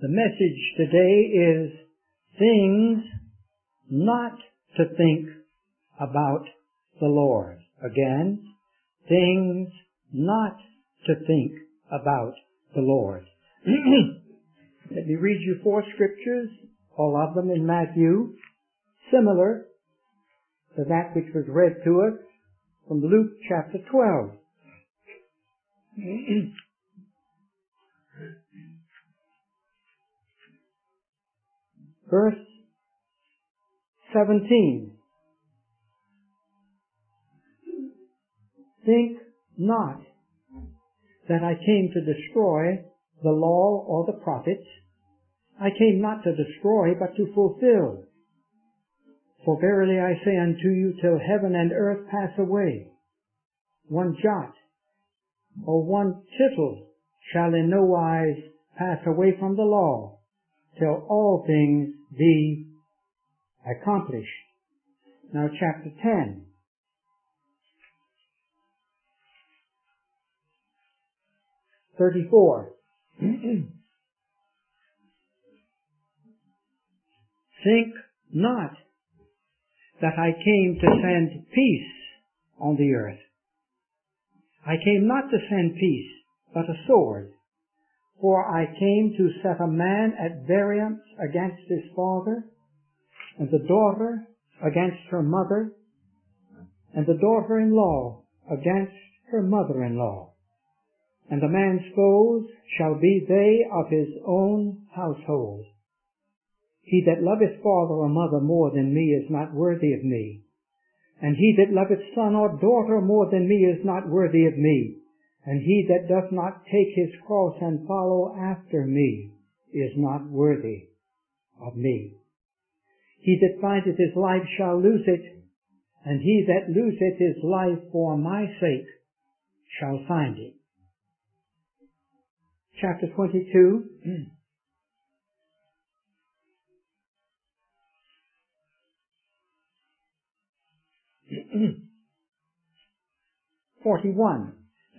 The message today is things not to think about the Lord. Again, things not to think about the Lord. Let me read you 4 scriptures, all of them in Matthew, similar to that which was read to us from Luke chapter 12. Verse 17. Think not that I came to destroy the law or the prophets. I came not to destroy, but to fulfill. For verily I say unto you, till heaven and earth pass away, one jot or one tittle shall in no wise pass away from the law, till all things be accomplished. Now chapter 10. (34). Think not that I came to send peace on the earth. I came not to send peace, but a sword. For I came to set a man at variance against his father, and the daughter against her mother, and the daughter-in-law against her mother-in-law. And the man's foes shall be they of his own household. He that loveth father or mother more than me is not worthy of me. And he that loveth son or daughter more than me is not worthy of me. And he that doth not take his cross and follow after me is not worthy of me. He that findeth his life shall lose it, and he that loseth his life for my sake shall find it. Chapter 22. 41.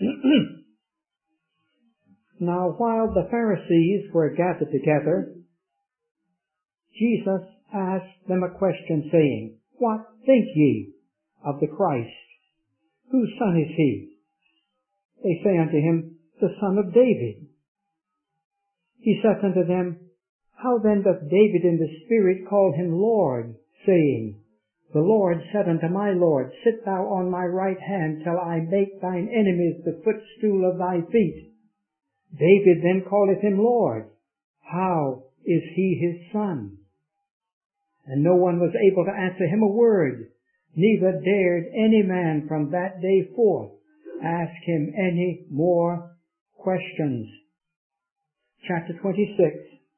Now while the Pharisees were gathered together, Jesus asked them a question, saying, What think ye of the Christ? Whose son is he? They say unto him, The son of David. He saith unto them, How then doth David in the Spirit call him Lord, saying, The Lord said unto my Lord, Sit thou on my right hand till I make thine enemies the footstool of thy feet. David then calleth him Lord. How is he his son? And no one was able to answer him a word, neither dared any man from that day forth ask him any more questions. Chapter 26.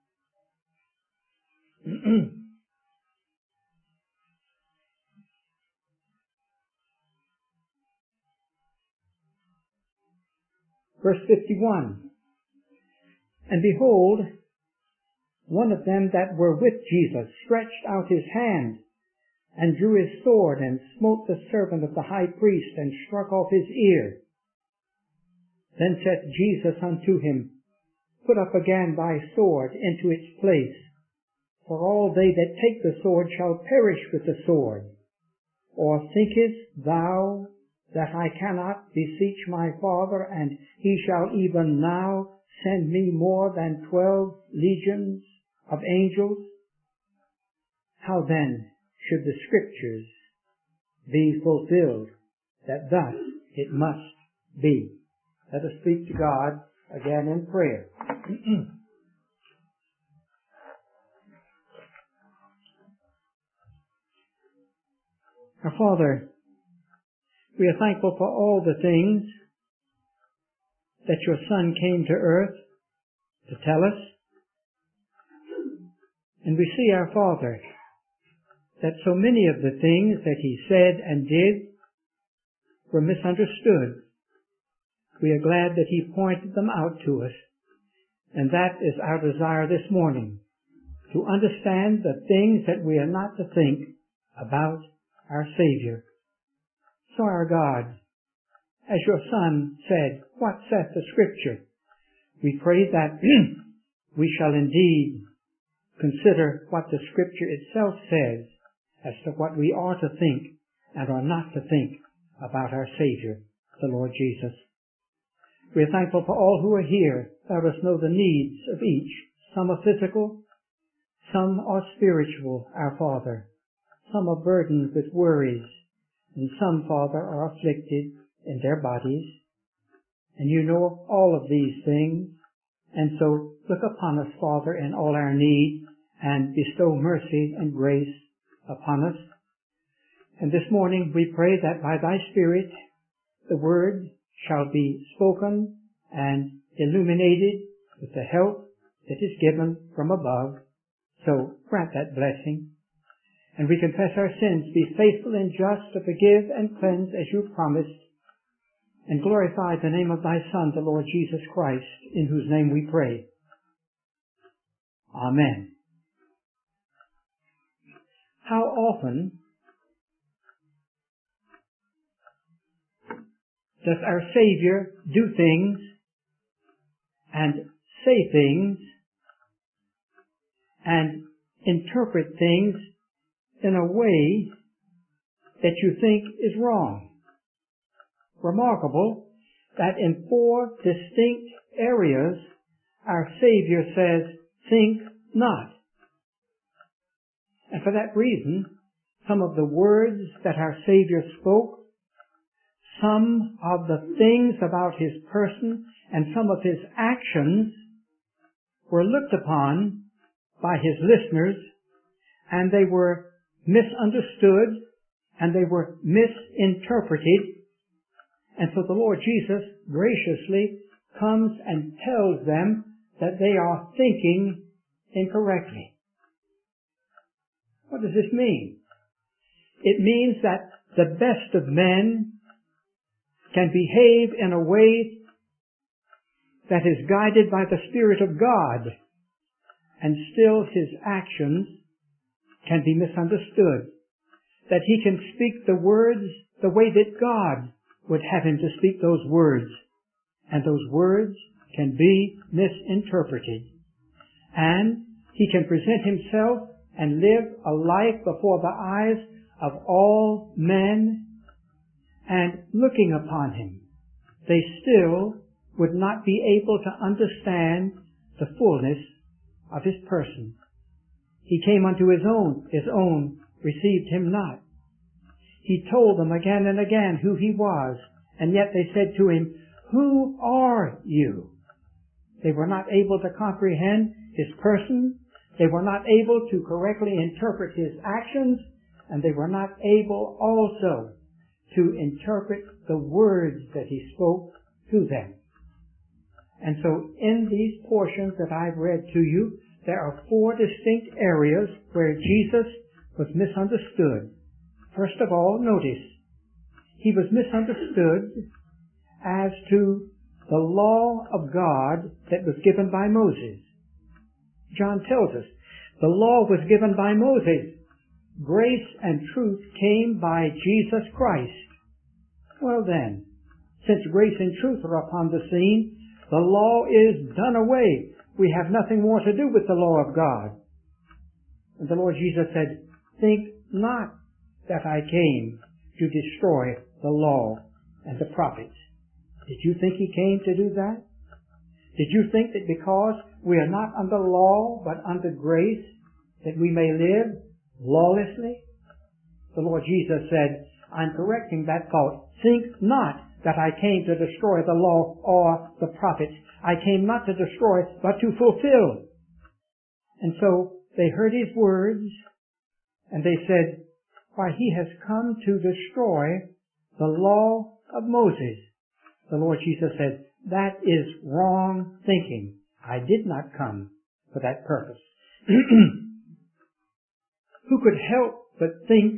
Verse 51. And behold, one of them that were with Jesus stretched out his hand, and drew his sword, and smote the servant of the high priest, and struck off his ear. Then saith Jesus unto him, Put up again thy sword into its place, for all they that take the sword shall perish with the sword. Or thinkest thou that I cannot beseech my Father, and he shall even now send me more than 12 legions of angels? How then should the Scriptures be fulfilled, that thus it must be? Let us speak to God again in prayer. Our Father, we are thankful for all the things that your Son came to earth to tell us. And we see, our Father, that so many of the things that he said and did were misunderstood. We are glad that he pointed them out to us. And that is our desire this morning, to understand the things that we are not to think about our Savior. So, our God, as your Son said, What saith the Scripture? We pray that we shall indeed consider what the Scripture itself says as to what we are to think and are not to think about our Savior, the Lord Jesus. We are thankful for all who are here. Let us know the needs of each. Some are physical, some are spiritual, our Father. Some are burdened with worries, and some, Father, are afflicted in their bodies. And you know all of these things. And so look upon us, Father, in all our need, and bestow mercy and grace upon us. And this morning we pray that by Thy Spirit the Word shall be spoken and illuminated with the help that is given from above. So grant that blessing. And we confess our sins, be faithful and just to forgive and cleanse as you promised, and glorify the name of Thy Son, the Lord Jesus Christ, in whose name we pray. Amen. How often does our Savior do things and say things and interpret things in a way that you think is wrong? Remarkable that in 4 distinct areas our Savior says, think not. And for that reason, some of the words that our Savior spoke, some of the things about His person, and some of His actions were looked upon by His listeners, and they were misunderstood, and they were misinterpreted. And so the Lord Jesus graciously comes and tells them that they are thinking incorrectly. What does this mean? It means that the best of men can behave in a way that is guided by the Spirit of God, and still his actions can be misunderstood. That he can speak the words the way that God would have him to speak those words, and those words can be misinterpreted. And he can present himself and live a life before the eyes of all men, and looking upon him, they still would not be able to understand the fullness of his person. He came unto his own received him not. He told them again and again who he was, and yet they said to him, who are you? They were not able to comprehend his person. They were not able to correctly interpret his actions, and they were not able also to interpret the words that he spoke to them. And so in these portions that I've read to you, there are 4 distinct areas where Jesus was misunderstood. First of all, notice, he was misunderstood as to the law of God that was given by Moses. John tells us the law was given by Moses. Grace and truth came by Jesus Christ. Well then, since grace and truth are upon the scene, the law is done away. We have nothing more to do with the law of God. And the Lord Jesus said, think not that I came to destroy the law and the prophets. Did you think he came to do that? Did you think that because we are not under law but under grace, that we may live lawlessly? The Lord Jesus said, I'm correcting that thought. Think not that I came to destroy the law or the prophets. I came not to destroy, but to fulfill. And so they heard his words, and they said, why, he has come to destroy the law of Moses. The Lord Jesus said, that is wrong thinking. I did not come for that purpose. Who could help but think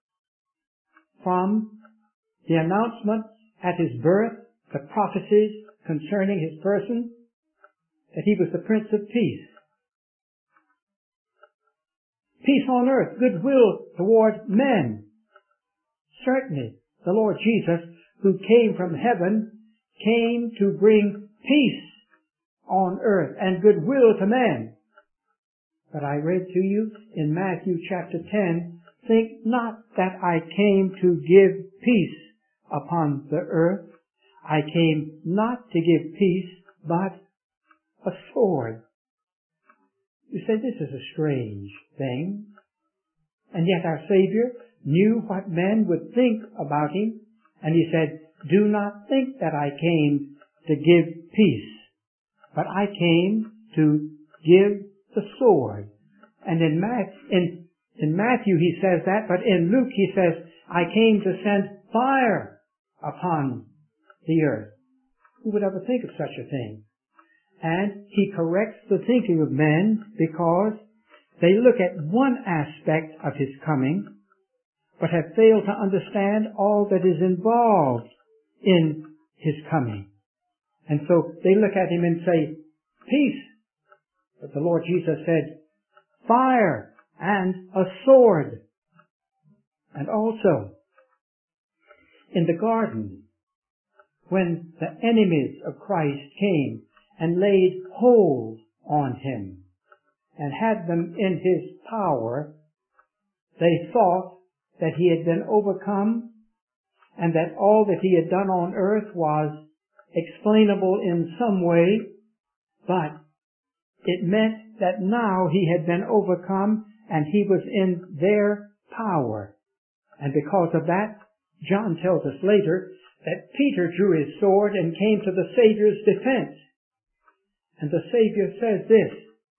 from the announcement at his birth, the prophecies concerning his person, that he was the Prince of Peace. Peace on earth, goodwill toward men. Certainly, the Lord Jesus, who came from heaven, came to bring peace on earth and goodwill to men. But I read to you in Matthew chapter 10, think not that I came to give peace upon the earth. I came not to give peace, but a sword. You say, this is a strange thing. And yet our Savior knew what men would think about him, and he said, do not think that I came to give peace, but I came to give the sword. And in Matthew he says that, but in Luke he says, I came to send fire upon the earth. Who would ever think of such a thing? And he corrects the thinking of men because they look at one aspect of his coming, but have failed to understand all that is involved in his coming. And so they look at him and say, peace. But the Lord Jesus said, fire and a sword. And also, in the garden, when the enemies of Christ came and laid hold on him and had them in his power, they thought that he had been overcome and that all that he had done on earth was explainable in some way, but it meant that now he had been overcome and he was in their power. And because of that, John tells us later that Peter drew his sword and came to the Savior's defense. And the Savior says this,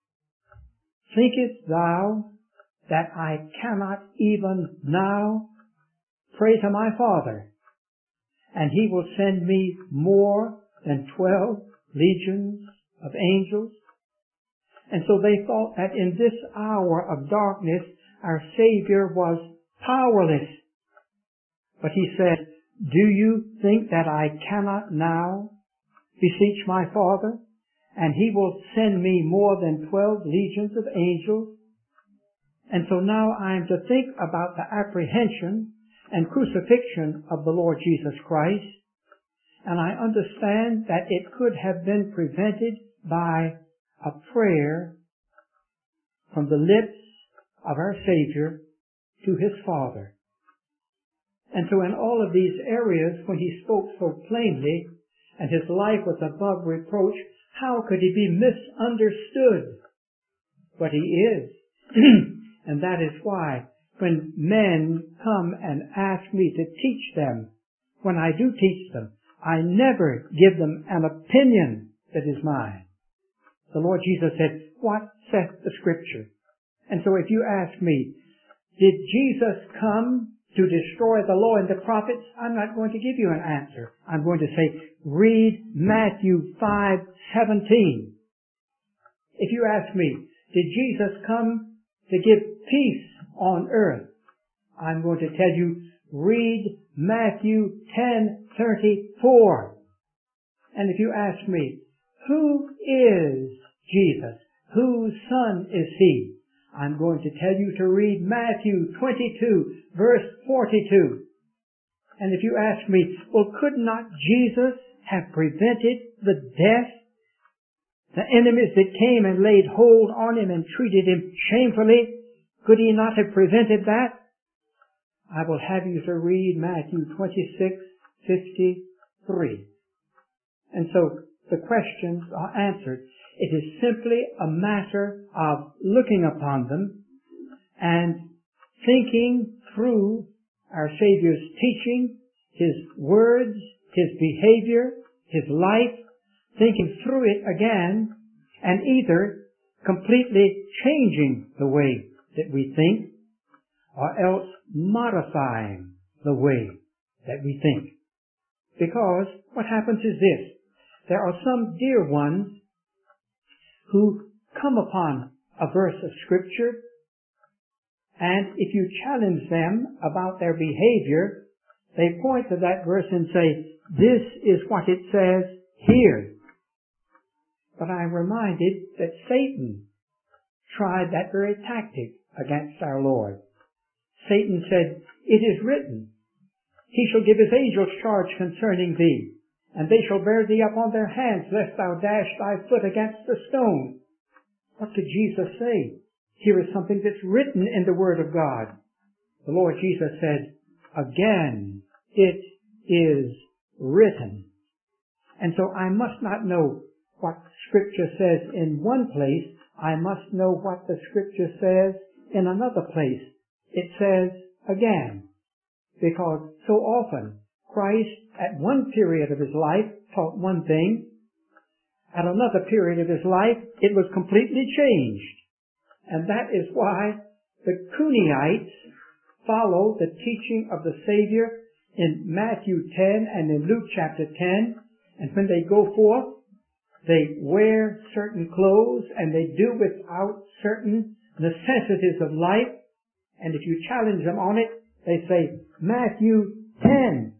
thinkest thou that I cannot even now pray to my Father, and he will send me more than 12 legions of angels? And so they thought that in this hour of darkness, our Savior was powerless. But he said, do you think that I cannot now beseech my Father, and he will send me more than 12 legions of angels? And so now I am to think about the apprehension and crucifixion of the Lord Jesus Christ, and I understand that it could have been prevented by a prayer from the lips of our Savior to his Father. And so in all of these areas, when he spoke so plainly and his life was above reproach, how could he be misunderstood? But he is. And that is why when men come and ask me to teach them, when I do teach them, I never give them an opinion that is mine. The Lord Jesus said, what saith the Scripture? And so if you ask me, did Jesus come to destroy the law and the prophets? I'm not going to give you an answer. I'm going to say, read Matthew 5:17. If you ask me, did Jesus come to give peace on earth? I'm going to tell you, read Matthew 10:34. And if you ask me, who is Jesus? Whose son is he? I'm going to tell you to read Matthew 22, verse 42. And if you ask me, well, could not Jesus have prevented the death? The enemies that came and laid hold on him and treated him shamefully, could he not have prevented that? I will have you to read Matthew 26:53. And so the questions are answered. It is simply a matter of looking upon them and thinking through our Savior's teaching, his words, his behavior, his life, thinking through it again, and either completely changing the way that we think, or else modifying the way that we think. Because what happens is this: there are some dear ones who come upon a verse of Scripture, and if you challenge them about their behavior, they point to that verse and say, this is what it says here. But I'm reminded that Satan tried that very tactic against our Lord. Satan said, it is written, he shall give his angels charge concerning thee, and they shall bear thee up on their hands, lest thou dash thy foot against a stone. What did Jesus say? Here is something that's written in the Word of God. The Lord Jesus said, again, it is written. And so I must not know what Scripture says in one place. I must know what the Scripture says in another place. It says again, because so often Christ at one period of his life taught one thing. At another period of his life, it was completely changed. And that is why the Cuneites follow the teaching of the Savior in Matthew 10 and in Luke chapter 10. And when they go forth, they wear certain clothes and they do without certain necessities of life. And if you challenge them on it, they say, Matthew 10.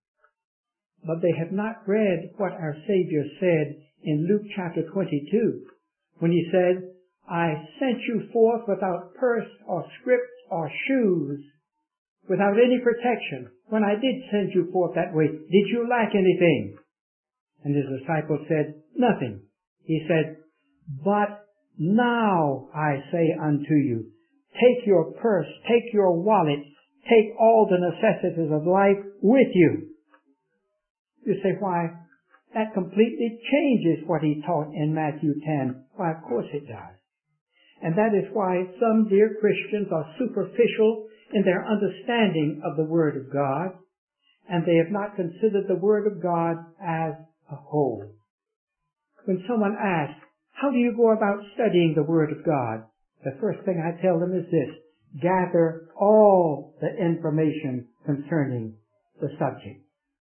But they have not read what our Savior said in Luke chapter 22, when he said, I sent you forth without purse or scrip or shoes, without any protection. When I did send you forth that way, did you lack anything? And his disciples said, nothing. He said, but now I say unto you, take your purse, take your wallet, take all the necessities of life with you. You say, why? That completely changes what he taught in Matthew 10. Why, of course it does. And that is why some dear Christians are superficial in their understanding of the Word of God, and they have not considered the Word of God as a whole. When someone asks, how do you go about studying the Word of God? The first thing I tell them is this: gather all the information concerning the subject.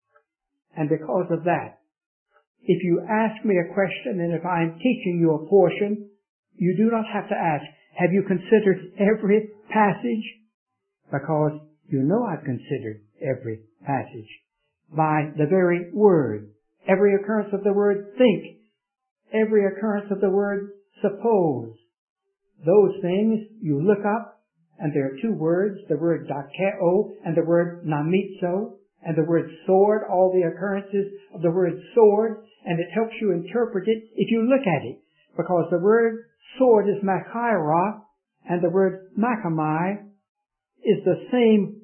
And because of that, if you ask me a question and if I'm teaching you a portion, you do not have to ask, have you considered every passage? Because you know I've considered every passage. By the very word, every occurrence of the word think, every occurrence of the word suppose. Those things you look up, and there are two words, the word dakeo and the word namizo, and the word sword, all the occurrences of the word sword, and it helps you interpret it if you look at it. Because the word sword is machaira, and the word machamai is the same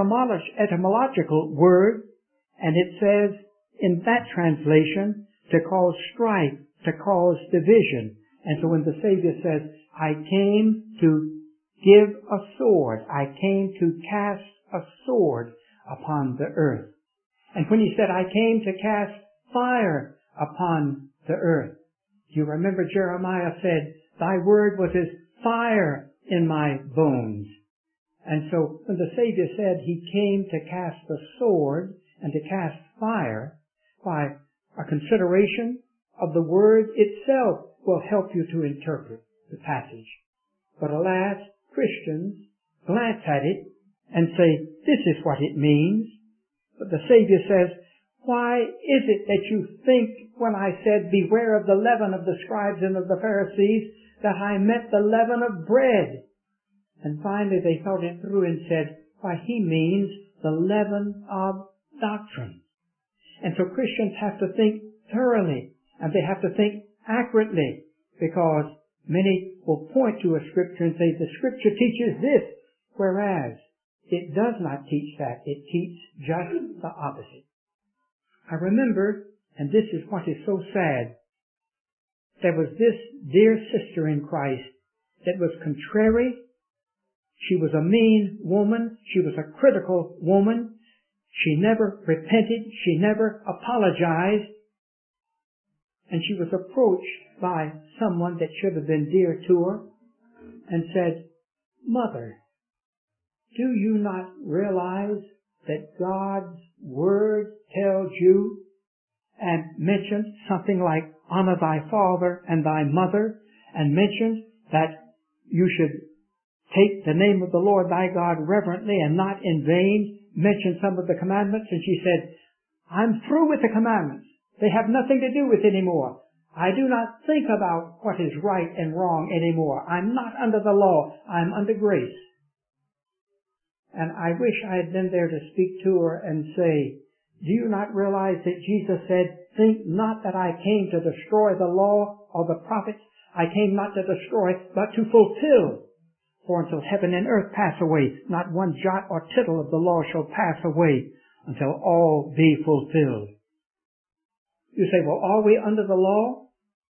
etymological word, and it says in that translation to cause strife, to cause division. And so when the Savior says, I came to give a sword, I came to cast a sword upon the earth. And when he said, I came to cast fire upon the earth, you remember Jeremiah said, thy word was as fire in my bones. And so when the Savior said he came to cast the sword and to cast fire, why, a consideration of the word itself will help you to interpret the passage. But alas, Christians glance at it and say, this is what it means. But the Savior says, why is it that you think when I said, beware of the leaven of the scribes and of the Pharisees, that I meant the leaven of bread? And finally they thought it through and said, why, he means the leaven of doctrine. And so Christians have to think thoroughly, and they have to think accurately, because many will point to a scripture and say, the scripture teaches this, whereas it does not teach that. It teaches just the opposite. I remember, and this is what is so sad, there was this dear sister in Christ that was contrary. She was a mean woman. She was a critical woman. She never repented. She never apologized. And she was approached by someone that should have been dear to her and said, Mother, do you not realize that God's Word tells you, and mentioned something like, honor thy father and thy mother, and mentioned that you should take the name of the Lord thy God reverently and not in vain, mentioned some of the commandments, and she said, I'm through with the commandments. They have nothing to do with it anymore. I do not think about what is right and wrong anymore. I'm not under the law. I'm under grace. And I wish I had been there to speak to her and say, Do you not realize that Jesus said, think not that I came to destroy the law or the prophets. I came not to destroy, but to fulfill. For until heaven and earth pass away, not one jot or tittle of the law shall pass away until all be fulfilled. You say, well, are we under the law?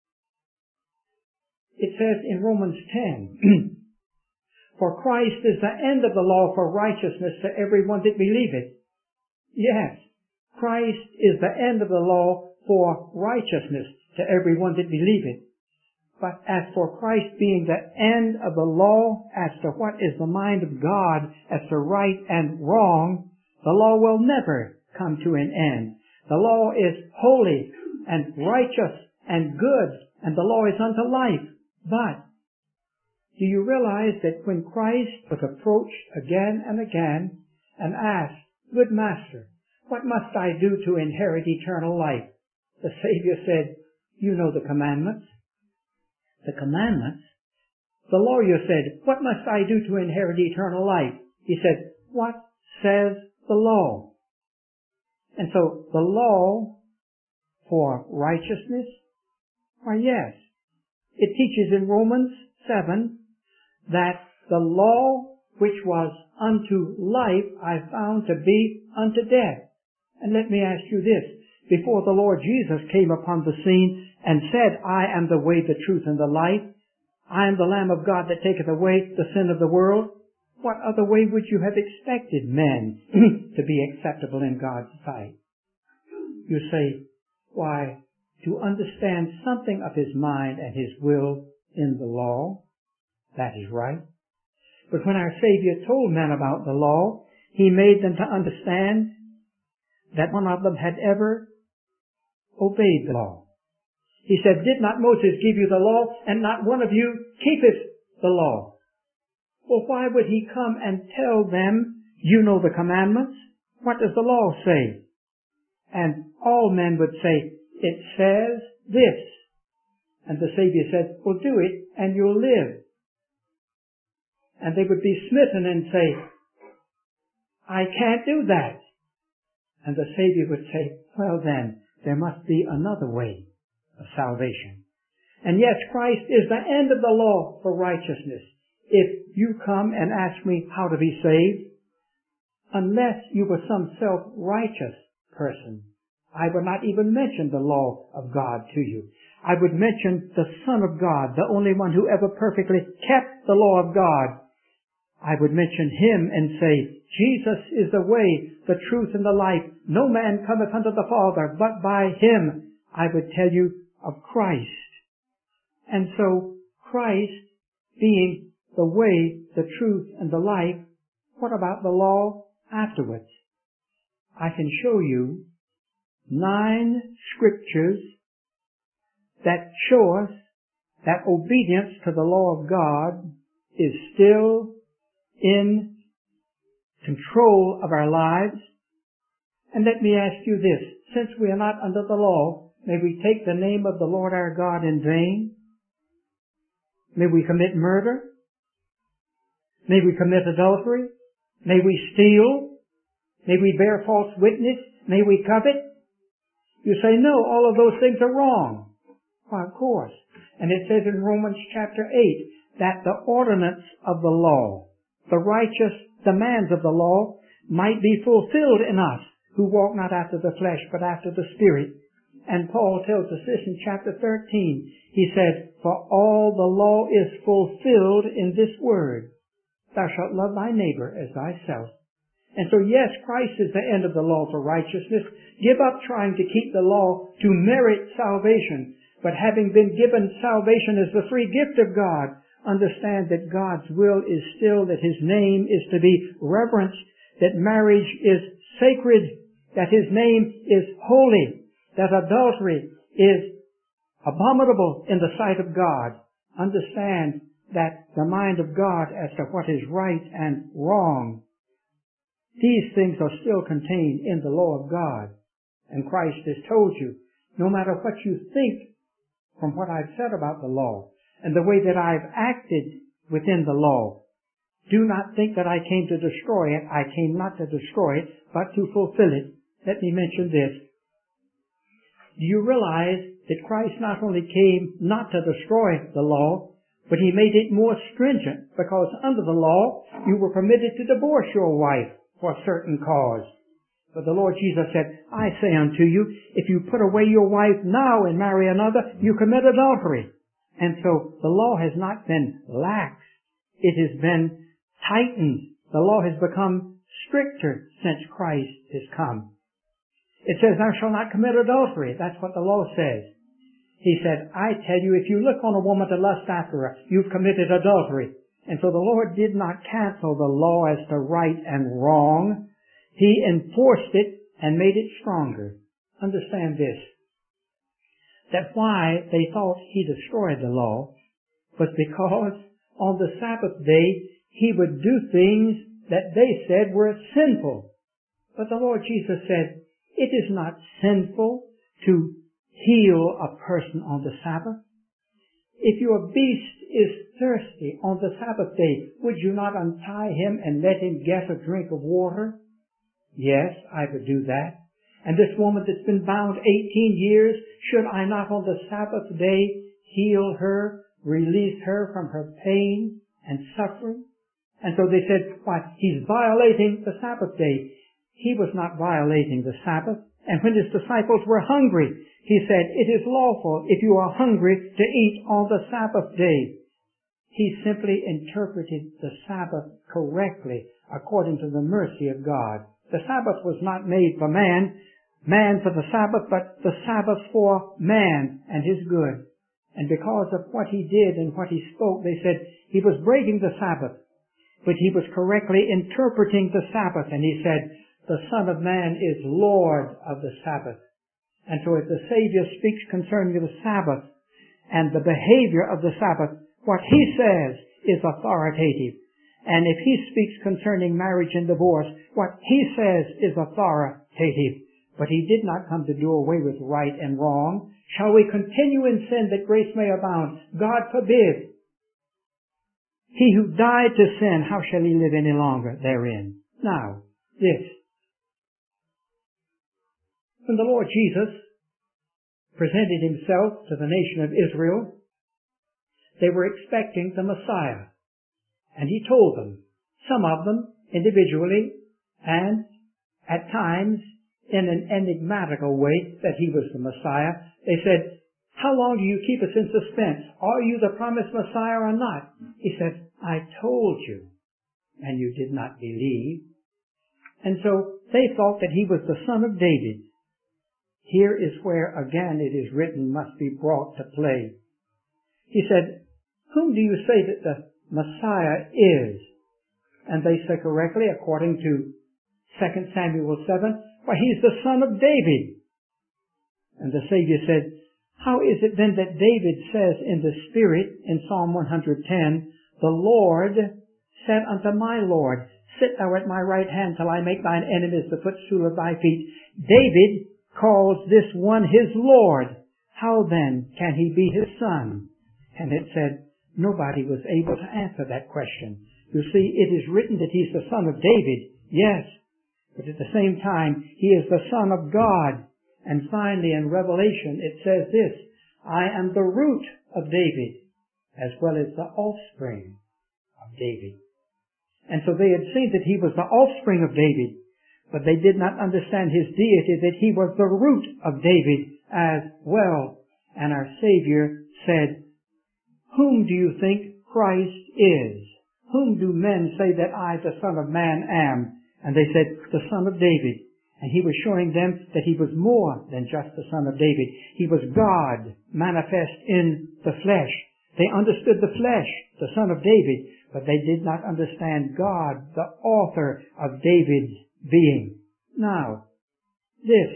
It says in Romans 10, for Christ is the end of the law for righteousness to everyone that believeth. Yes, Christ is the end of the law for righteousness to everyone that believeth. But as for Christ being the end of the law as to what is the mind of God as to right and wrong, the law will never come to an end. The law is holy and righteous and good, and the law is unto life. But do you realize that when Christ was approached again and again and asked, good Master, what must I do to inherit eternal life? The Savior said, you know the commandments. The commandments? The lawyer said, what must I do to inherit eternal life? He said, what says the law? And so the law for righteousness? Why, yes. It teaches in Romans 7 that the law which was unto life I found to be unto death. And let me ask you this. Before the Lord Jesus came upon the scene and said, I am the way, the truth, and the life, I am the Lamb of God that taketh away the sin of the world, what other way would you have expected men to be acceptable in God's sight? You say, why, to understand something of His mind and His will in the law, that is right. But when our Savior told men about the law, He made them to understand that none of them had ever obeyed the law. He said, did not Moses give you the law, and not one of you keepeth the law? Well, why would He come and tell them, you know the commandments? What does the law say? And all men would say, it says this. And the Savior said, well, do it and you'll live. And they would be smitten and say, I can't do that. And the Savior would say, well then, there must be another way of salvation. And yes, Christ is the end of the law for righteousness. If you come and ask me how to be saved, unless you were some self-righteous person, I would not even mention the law of God to you. I would mention the Son of God, the only one who ever perfectly kept the law of God. I would mention Him and say, Jesus is the way, the truth, and the life. No man cometh unto the Father but by Him. I would tell you of Christ. And so, Christ being the way, the truth, and the life, what about the law afterwards? I can show you 9 scriptures that show us that obedience to the law of God is still in control of our lives. And let me ask you this. Since we are not under the law, may we take the name of the Lord our God in vain? May we commit murder? May we commit adultery? May we steal? May we bear false witness? May we covet? You say, no, all of those things are wrong. Why, of course. And it says in Romans chapter 8 that the ordinance of the law, the righteous demands of the law, might be fulfilled in us who walk not after the flesh but after the Spirit. And Paul tells us this in chapter 13. He said, for all the law is fulfilled in this word, thou shalt love thy neighbor as thyself. And so yes, Christ is the end of the law for righteousness. Give up trying to keep the law to merit salvation. But having been given salvation as the free gift of God, understand that God's will is still that His name is to be reverenced, that marriage is sacred, that His name is holy, that adultery is abominable in the sight of God. Understand that the mind of God as to what is right and wrong, these things are still contained in the law of God. And Christ has told you, no matter what you think from what I've said about the law and the way that I've acted within the law, do not think that I came to destroy it. I came not to destroy it, but to fulfill it. let me mention this. Do you realize that Christ not only came not to destroy the law, but he made it more stringent, because under the law you were permitted to divorce your wife for a certain cause. But the Lord Jesus said, I say unto you, if you put away your wife now and marry another, you commit adultery. And so the law has not been lax. It has been tightened. The law has become stricter since Christ has come. It says, thou shalt not commit adultery. That's what the law says. He said, I tell you, if you look on a woman to lust after her, you've committed adultery. And so the Lord did not cancel the law as to right and wrong. He enforced it and made it stronger. Understand this, that why they thought he destroyed the law was because on the Sabbath day he would do things that they said were sinful. But the Lord Jesus said, it is not sinful to heal a person on the Sabbath. If your beast is thirsty on the Sabbath day, would you not untie him and let him get a drink of water? Yes, I would do that. And this woman that's been bound 18 years, should I not on the Sabbath day heal her, release her from her pain and suffering? And so they said, why, he's violating the Sabbath day. He was not violating the Sabbath. And when his disciples were hungry, he said, it is lawful if you are hungry to eat on the Sabbath day. He simply interpreted the Sabbath correctly according to the mercy of God. The Sabbath was not made for man for the Sabbath, but the Sabbath for man and his good. And because of what he did and what he spoke, they said he was breaking the Sabbath, but he was correctly interpreting the Sabbath. And he said, the Son of Man is Lord of the Sabbath. And so if the Savior speaks concerning the Sabbath and the behavior of the Sabbath, what he says is authoritative. And if he speaks concerning marriage and divorce, what he says is authoritative. But he did not come to do away with right and wrong. Shall we continue in sin that grace may abound? God forbid. He who died to sin, how shall he live any longer therein? Now, this. When the Lord Jesus presented himself to the nation of Israel, they were expecting the Messiah. And he told them, some of them individually and at times in an enigmatical way, that he was the Messiah. They said, how long do you keep us in suspense? Are you the promised Messiah or not? He said, I told you, and you did not believe. And so they thought that he was the son of David. Here is where again it is written must be brought to play. He said, whom do you say that the Messiah is? And they say correctly, according to 2 Samuel 7, why, he's the son of David. And the Savior said, how is it then that David says in the Spirit in Psalm 110, the Lord said unto my Lord, sit thou at my right hand till I make thine enemies the footstool of thy feet. David calls this one his Lord. How then can he be his son? And it said, nobody was able to answer that question. You see, it is written that he's the son of David. Yes. But at the same time, he is the Son of God. And finally, in Revelation, it says this, I am the root of David, as well as the offspring of David. And so they had seen that he was the offspring of David, but they did not understand his deity, that he was the root of David as well. And our Savior said, whom do you think Christ is? Whom do men say that I, the Son of Man, am? And they said, the Son of David. And he was showing them that he was more than just the Son of David. He was God manifest in the flesh. They understood the flesh, the Son of David, but they did not understand God, the author of David's being. Now, this.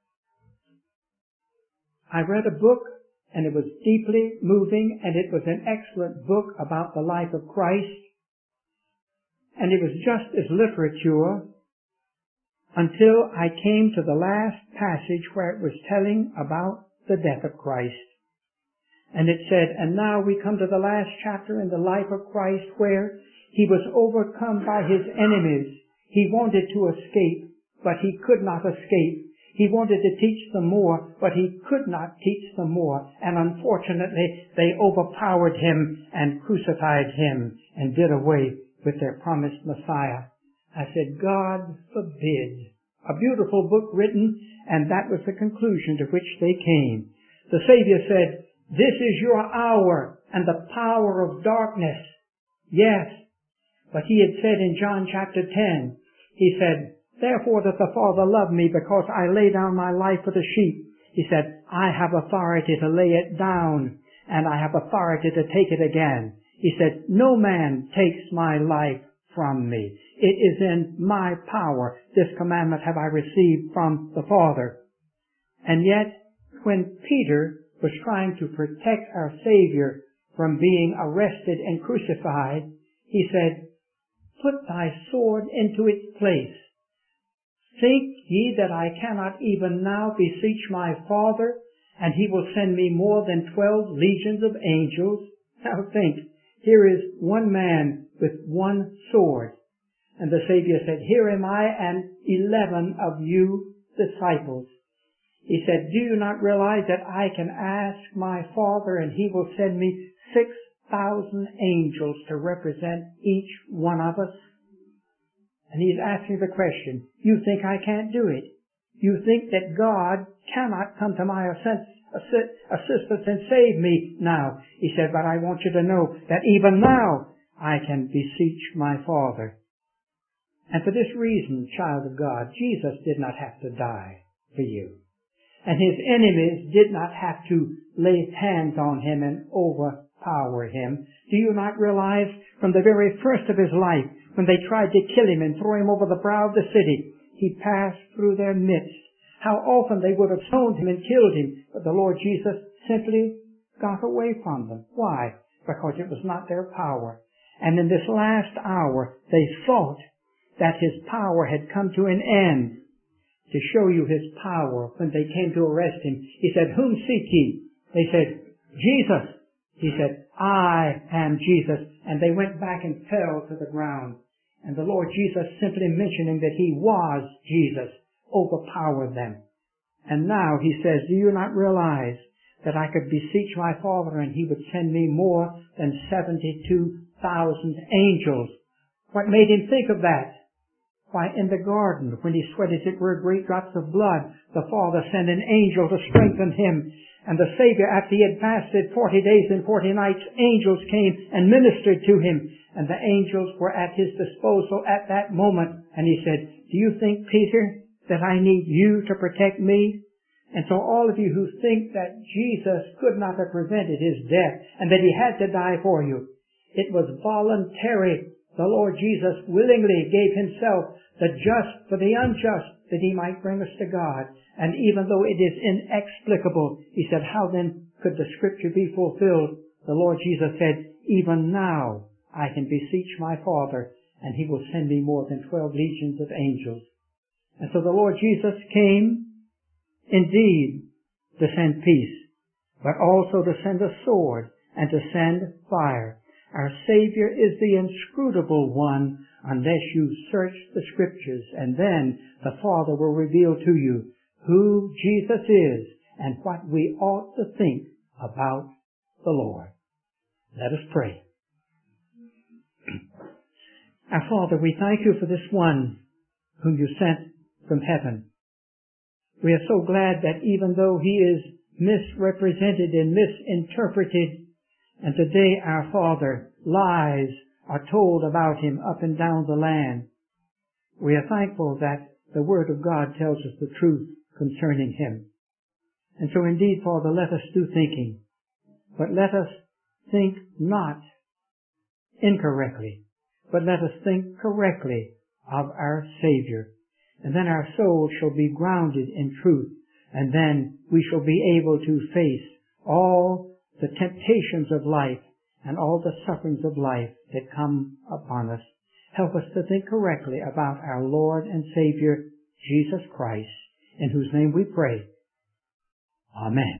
I read a book, and it was deeply moving, and it was an excellent book about the life of Christ. And it was just as literature until I came to the last passage where it was telling about the death of Christ. And it said, and now we come to the last chapter in the life of Christ where he was overcome by his enemies. He wanted to escape, but he could not escape. He wanted to teach them more, but he could not teach them more. And unfortunately, they overpowered him and crucified him and did away with their promised Messiah. I said, God forbid. A beautiful book written, and that was the conclusion to which they came. The Savior said, this is your hour and the power of darkness. Yes, but he had said in John chapter 10, he said, therefore that the Father loved me because I lay down my life for the sheep. He said, I have authority to lay it down, and I have authority to take it again. He said, no man takes my life from me. It is in my power. This commandment have I received from the Father. And yet, when Peter was trying to protect our Savior from being arrested and crucified, he said, put thy sword into its place. Think ye that I cannot even now beseech my Father, and he will send me more than 12 legions of angels? Now think, here is one man with one sword. And the Savior said, here am I and 11 of you disciples. He said, do you not realize that I can ask my Father and he will send me 6,000 angels to represent each one of us? And he's asking the question, you think I can't do it? You think that God cannot come to my assistance and save me now? He said, but I want you to know that even now I can beseech my Father. And for this reason, child of God, Jesus did not have to die for you. And his enemies did not have to lay hands on him and overpower him. Do you not realize from the very first of his life, when they tried to kill him and throw him over the brow of the city, he passed through their midst? How often they would have stoned him and killed him, but the Lord Jesus simply got away from them. Why? Because it was not their power. And in this last hour, they thought that his power had come to an end. To show you his power, when they came to arrest him, he said, whom seek ye? They said, Jesus. He said, I am Jesus. And they went back and fell to the ground. And the Lord Jesus, simply mentioning that he was Jesus, overpowered them. And now he says, do you not realize that I could beseech my Father and he would send me more than 72,000 angels? What made him think of that? Why, in the garden, when he sweat as it were great drops of blood, the Father sent an angel to strengthen him. And the Savior, after he had fasted 40 days and 40 nights, angels came and ministered to him. And the angels were at his disposal at that moment. And he said, do you think, Peter, that I need you to protect me? And so all of you who think that Jesus could not have prevented his death and that he had to die for you, it was voluntary. The Lord Jesus willingly gave himself, the just for the unjust, that he might bring us to God. And even though it is inexplicable, he said, how then could the scripture be fulfilled? The Lord Jesus said, even now I can beseech my Father, and he will send me more than 12 legions of angels. And so the Lord Jesus came, indeed, to send peace, but also to send a sword and to send fire. Our Savior is the inscrutable one unless you search the Scriptures, and then the Father will reveal to you who Jesus is and what we ought to think about the Lord. Let us pray. Our Father, we thank you for this one whom you sent from heaven. We are so glad that even though he is misrepresented and misinterpreted, and today, our Father, lies are told about him up and down the land, we are thankful that the Word of God tells us the truth concerning him. And so indeed, Father, let us do thinking, but let us think not incorrectly, but let us think correctly of our Savior. And then our soul shall be grounded in truth, and then we shall be able to face all the temptations of life and all the sufferings of life that come upon us. Help us to think correctly about our Lord and Savior, Jesus Christ, in whose name we pray. Amen.